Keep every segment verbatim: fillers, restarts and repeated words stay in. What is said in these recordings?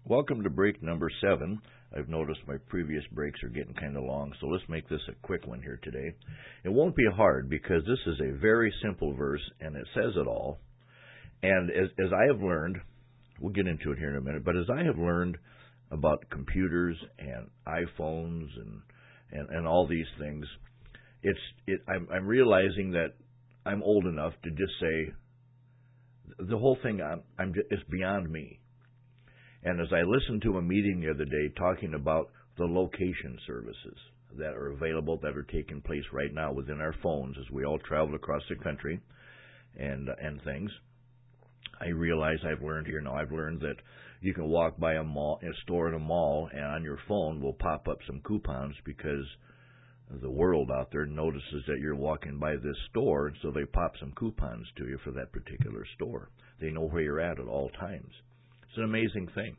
Welcome to break number seven. I've noticed my previous breaks are getting kind of long, so let's make this a quick one here today. It won't be hard because this is a very simple verse, and it says it all. And as, as I have learned, we'll get into it here in a minute, but as I have learned about computers and iPhones and and, and all these things, it's it, I'm, I'm realizing that I'm old enough to just say the whole thing I'm, I'm just, is beyond me. And as I listened to a meeting the other day talking about the location services that are available, that are taking place right now within our phones as we all travel across the country and and things, I realize I've learned here now, I've learned that you can walk by a mall, a store in a mall, and on your phone will pop up some coupons because the world out there notices that you're walking by this store, and so they pop some coupons to you for that particular store. They know where you're at at all times. It's an amazing thing.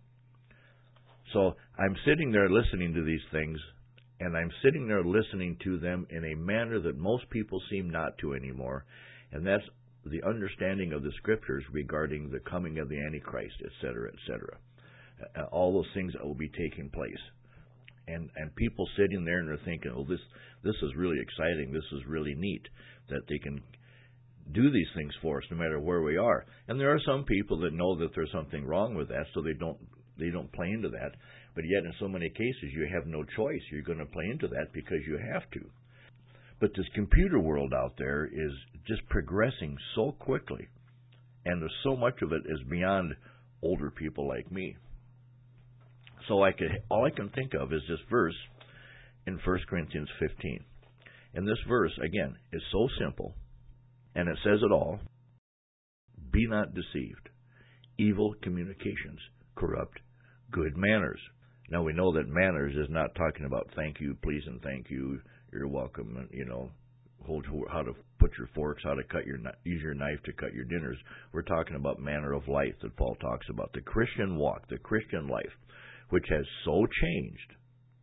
So I'm sitting there listening to these things, and I'm sitting there listening to them in a manner that most people seem not to anymore, and that's the understanding of the Scriptures regarding the coming of the Antichrist, et cetera, et cetera. Uh, all those things that will be taking place. And and people sitting there and they're thinking, oh, this this is really exciting, this is really neat, that they can do these things for us no matter where we are. And there are some people that know that there's something wrong with that, so they don't they don't play into that. But yet in so many cases you have no choice. You're going to play into that because you have to. But this computer world out there is just progressing so quickly, and there's so much of it is beyond older people like me. So I could, all I can think of is this verse in First Corinthians fifteen. And this verse, again, is so simple, and it says it all. Be not deceived. Evil communications corrupt good manners. Now we know that manners is not talking about thank you, please, and thank you, you're welcome, you know, hold how to put your forks, how to cut your use your knife to cut your dinners. We're talking about manner of life that Paul talks about, the Christian walk, the Christian life, which has so changed.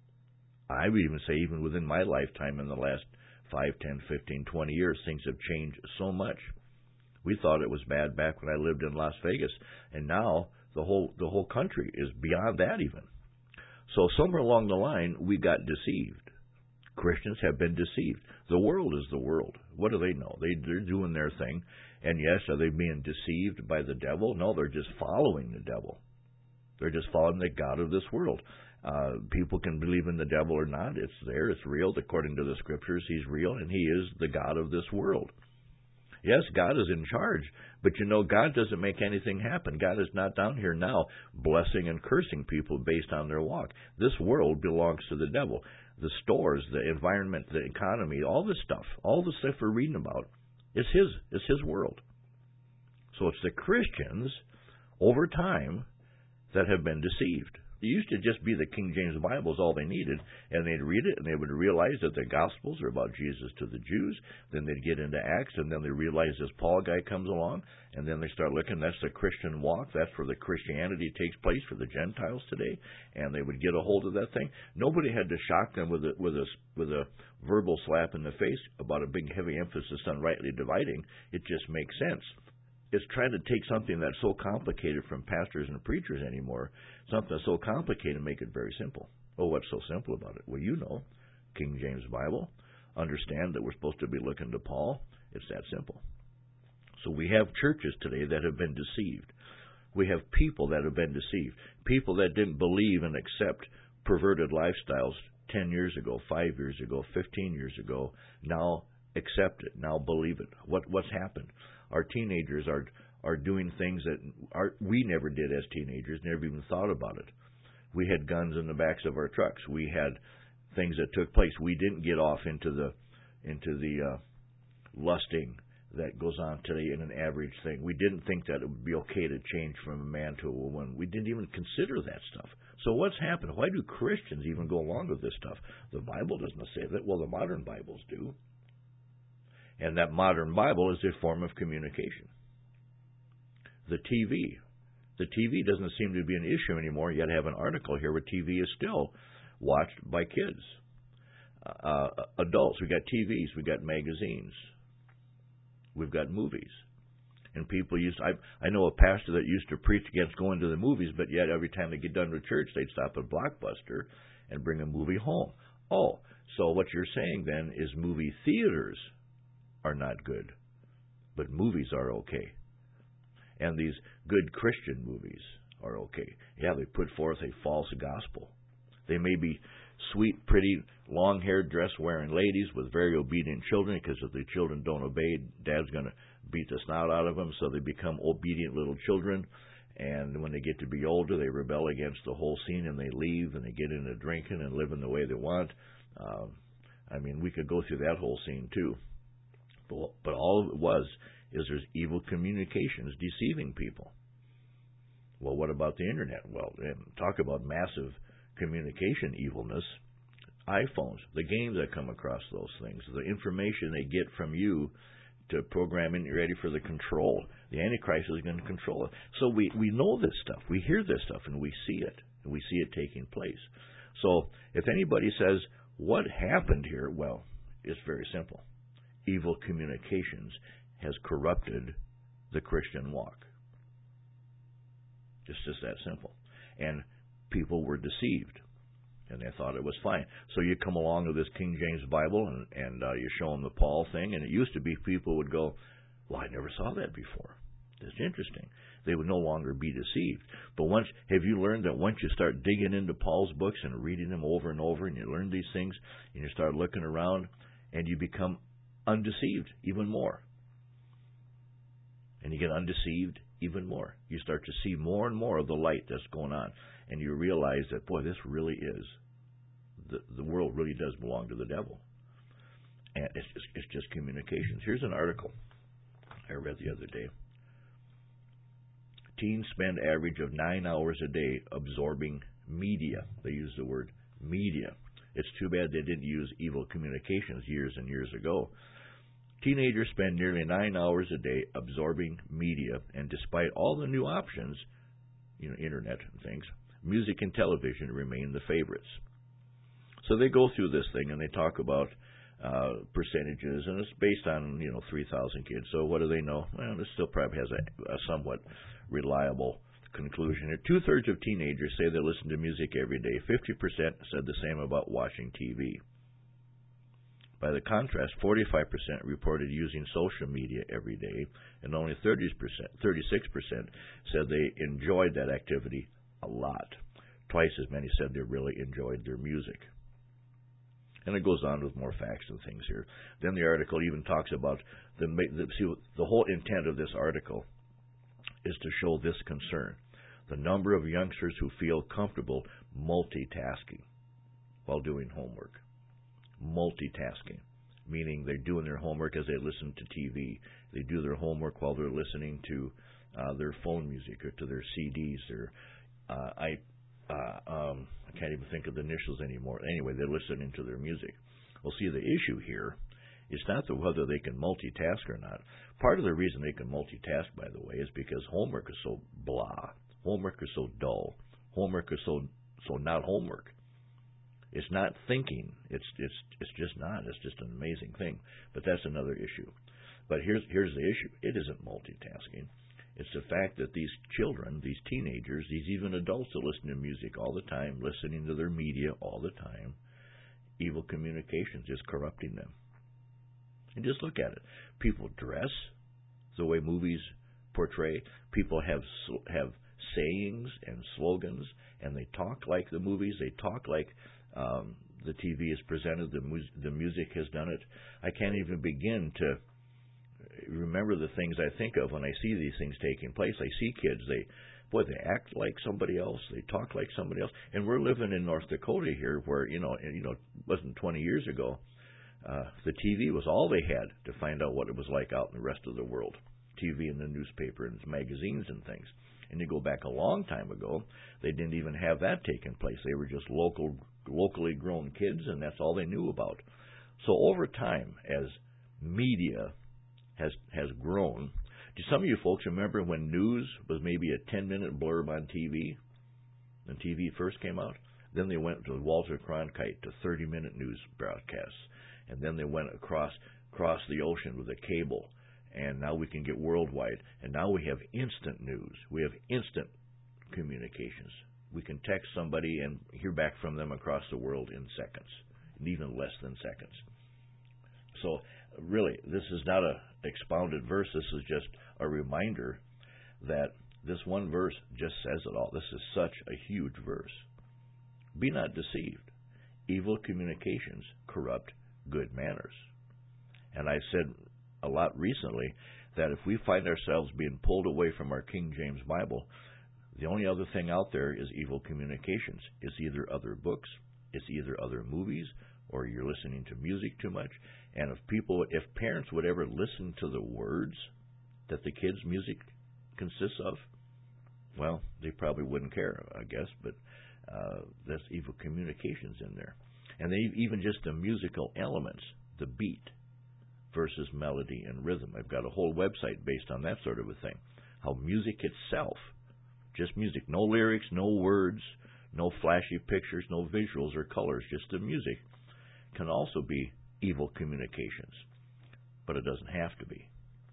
I would even say even within my lifetime in the last five, ten, fifteen, twenty years, things have changed so much. We thought it was bad back when I lived in Las Vegas, and now the whole the whole country is beyond that even. So somewhere along the line, we got deceived. Christians have been deceived. The world is the world. What do they know? They, they're doing their thing. And yes, are they being deceived by the devil? No, they're just following the devil. They're just following the god of this world. Uh, people can believe in the devil or not. It's there. It's real. According to the Scriptures, he's real, and he is the god of this world. Yes, God is in charge, but you know, God doesn't make anything happen. God is not down here now blessing and cursing people based on their walk. This world belongs to the devil. The stores, the environment, the economy, all this stuff, all the stuff we're reading about, is his, is his world. So it's the Christians, over time, that have been deceived. It used to just be the King James Bible is all they needed, and they'd read it, and they would realize that the Gospels are about Jesus to the Jews. Then they'd get into Acts, and then they realize this Paul guy comes along, and then they start looking, that's the Christian walk, that's where the Christianity takes place for the Gentiles today, and they would get a hold of that thing. Nobody had to shock them with a, with a, with a verbal slap in the face about a big heavy emphasis on rightly dividing. It just makes sense. It's trying to take something that's so complicated from pastors and preachers anymore, something that's so complicated, and make it very simple. Oh, what's so simple about it? Well, you know, King James Bible. Understand that we're supposed to be looking to Paul. It's that simple. So we have churches today that have been deceived. We have people that have been deceived. People that didn't believe and accept perverted lifestyles ten years ago, five years ago, fifteen years ago, now accept it, now believe it. What What's happened? Our teenagers are are doing things that our, we never did as teenagers, never even thought about it. We had guns in the backs of our trucks. We had things that took place. We didn't get off into the into the uh, lusting that goes on today in an average thing. We didn't think that it would be okay to change from a man to a woman. We didn't even consider that stuff. So what's happened? Why do Christians even go along with this stuff? The Bible doesn't say that. Well, the modern Bibles do. And that modern Bible is a form of communication. The T V. The T V doesn't seem to be an issue anymore, yet I have an article here where T V is still watched by kids. Uh, adults, we got T Vs, we got magazines, we've got movies. And people used, I I know a pastor that used to preach against going to the movies, but yet every time they get done with church, they'd stop at Blockbuster and bring a movie home. Oh, so what you're saying then is movie theaters are not good, but movies are okay. And these good Christian movies are okay. Yeah, they put forth a false gospel. They may be sweet, pretty, long-haired, dress-wearing ladies with very obedient children, because if the children don't obey, Dad's going to beat the snout out of them, so they become obedient little children. And when they get to be older, they rebel against the whole scene, and they leave, and they get into drinking and living the way they want. Um, I mean, we could go through that whole scene, too. But, but all it was is there's evil communications deceiving people. Well, what about the Internet? Well, talk about massive communication evilness. iPhones, the games that come across those things, the information they get from you to program in, you're ready for the control. The Antichrist is going to control it. So we, we know this stuff. We hear this stuff, and we see it. And we see it taking place. So if anybody says, what happened here? Well, it's very simple. Evil communications has corrupted the Christian walk. It's just that simple. And people were deceived, and they thought it was fine. So you come along with this King James Bible, and, and uh, you show them the Paul thing, and it used to be people would go, well, I never saw that before. That's interesting. They would no longer be deceived. But once, have you learned that once you start digging into Paul's books and reading them over and over, and you learn these things, and you start looking around, and you become undeceived even more. And you get undeceived even more. You start to see more and more of the light that's going on. And you realize that, boy, this really is, the, the world really does belong to the devil. And it's just, it's just communications. Here's an article I read the other day. Teens spend average of nine hours a day absorbing media. They use the word media. It's too bad they didn't use evil communications years and years ago. Teenagers spend nearly nine hours a day absorbing media, and despite all the new options, you know, internet and things, music and television remain the favorites. So they go through this thing, and they talk about uh, percentages, and it's based on, you know, three thousand kids. So what do they know? Well, this still probably has a, a somewhat reliable conclusion here. Two-thirds of teenagers say they listen to music every day. fifty percent said the same about watching T V. By the contrast, forty-five percent reported using social media every day, and only thirty percent, thirty-six percent said they enjoyed that activity a lot. Twice as many said they really enjoyed their music. And it goes on with more facts and things here. Then the article even talks about the, the see, the whole intent of this article is to show this concern. The number of youngsters who feel comfortable multitasking while doing homework. Multitasking, meaning they're doing their homework as they listen to T V. They do their homework while they're listening to uh, their phone music or to their C Ds. Or uh, I, uh, um, I can't even think of the initials anymore. Anyway, they're listening to their music. Well, see, the issue here is not the whether they can multitask or not. Part of the reason they can multitask, by the way, is because homework is so blah. Homework is so dull. Homework is so so not homework. It's not thinking. It's it's it's just not. It's just an amazing thing. But that's another issue. But here's here's the issue. It isn't multitasking. It's the fact that these children, these teenagers, these even adults that listen to music all the time, listening to their media all the time, evil communications is corrupting them. And just look at it. People dress the way movies portray. People have have sayings and slogans, and they talk like the movies. They talk like Um, the T V is presented, the, mu- the music has done it. I can't even begin to remember the things I think of when I see these things taking place. I see kids, they, boy, they act like somebody else, they talk like somebody else. And we're living in North Dakota here, where, you know, you know, it wasn't twenty years ago, uh, the T V was all they had to find out what it was like out in the rest of the world. T V and the newspaper and magazines and things. And you go back a long time ago, they didn't even have that taking place. They were just local, locally grown kids, and that's all they knew about. So over time, as media has has grown, do some of you folks remember when news was maybe a ten-minute blurb on T V? When T V first came out? Then they went to Walter Cronkite to thirty-minute news broadcasts. And then they went across across the ocean with a cable. and now we can get worldwide. And now we have instant news. We have instant communications. We can text somebody and hear back from them across the world in seconds, even less than seconds. So really, this is not an expounded verse. This is just a reminder that this one verse just says it all. This is such a huge verse. Be not deceived. Evil communications corrupt good manners. And I said a lot recently that if we find ourselves being pulled away from our King James Bible, the only other thing out there is evil communications. It's either other books, it's either other movies, or you're listening to music too much. And if people, if parents would ever listen to the words that the kids' music consists of, well, they probably wouldn't care, I guess, but uh, there's evil communications in there. And they, even just the musical elements, the beat versus melody and rhythm. I've got a whole website based on that sort of a thing. How music itself, just music, no lyrics, no words, no flashy pictures, no visuals or colors, just the music, can also be evil communications. But it doesn't have to be.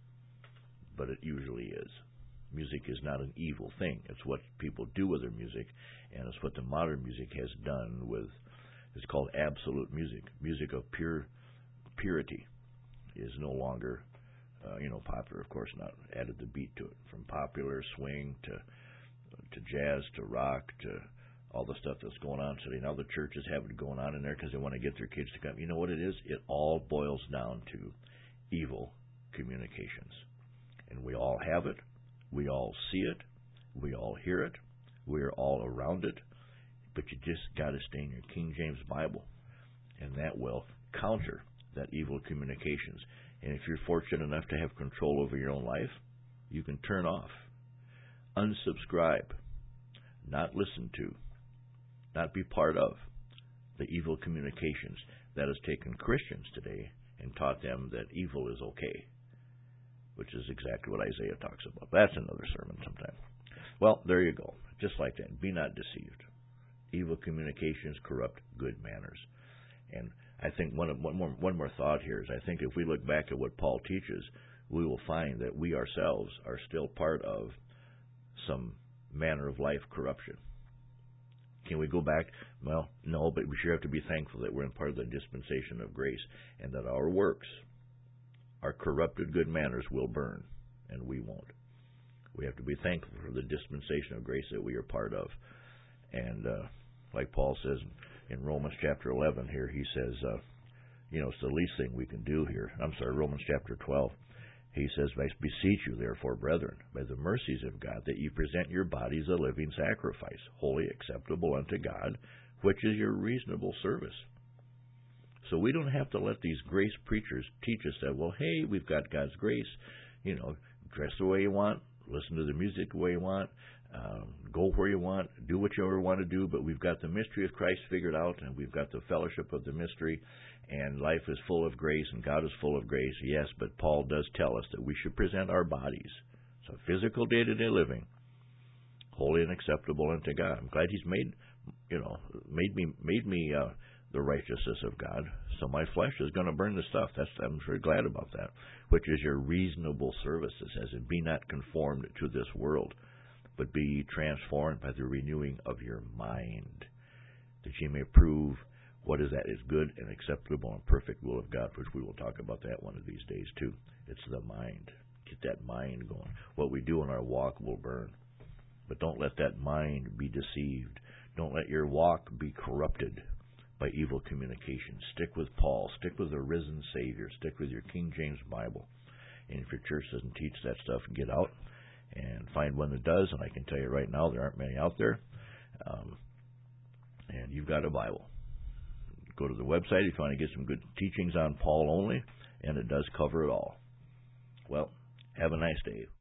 But it usually is. Music is not an evil thing. It's what people do with their music, and it's what the modern music has done with, it's called absolute music. Music of pure purity is no longer, uh, you know, popular. Of course not. Added the beat to it. From popular swing to to jazz to rock to all the stuff that's going on today. Now the churches have it going on in there because they want to get their kids to come. You know what it is? It all boils down to evil communications. And we all have it. We all see it. We all hear it. We're all around it. But you just got to stay in your King James Bible, and that will counter that evil communications. And if you're fortunate enough to have control over your own life, you can turn off, unsubscribe, not listen to, not be part of the evil communications that has taken Christians today and taught them that evil is okay, which is exactly what Isaiah talks about. That's another sermon sometime. Well, there you go. Just like that. Be not deceived. Evil communications corrupt good manners. And I think one, one, more, one more thought here is I think if we look back at what Paul teaches, we will find that we ourselves are still part of some manner of life corruption. Can we go back? Well, no, but we sure have to be thankful that we're in part of the dispensation of grace and that our works, our corrupted good manners will burn, and we won't. We have to be thankful for the dispensation of grace that we are part of. And uh, like Paul says in Romans chapter eleven here, he says, uh, you know, it's the least thing we can do here. I'm sorry, Romans chapter twelve. He says, I beseech you, therefore, brethren, by the mercies of God, that you present your bodies a living sacrifice, wholly acceptable unto God, which is your reasonable service. So we don't have to let these grace preachers teach us that, well, hey, we've got God's grace, you know, dress the way you want, listen to the music the way you want, um, go where you want, do what you ever want to do, but we've got the mystery of Christ figured out, and we've got the fellowship of the mystery, and life is full of grace, and God is full of grace, yes, but Paul does tell us that we should present our bodies, so physical day-to-day living, holy and acceptable unto God. I'm glad He's made, you know, made me, made me uh, the righteousness of God, so my flesh is going to burn the stuff. That's, I'm very glad about that, which is your reasonable service. It says, and be not conformed to this world, but be ye transformed by the renewing of your mind, that ye may prove what is that is good and acceptable and perfect will of God, which we will talk about that one of these days too. It's the mind. Get that mind going. What we do in our walk will burn. But don't let that mind be deceived. Don't let your walk be corrupted by evil communication. Stick with Paul. Stick with the risen Savior. Stick with your King James Bible. And if your church doesn't teach that stuff, get out and find one that does. And I can tell you right now, there aren't many out there. Um, and you've got a Bible. Go to the website if you want to get some good teachings on Paul only, and it does cover it all. Well, have a nice day.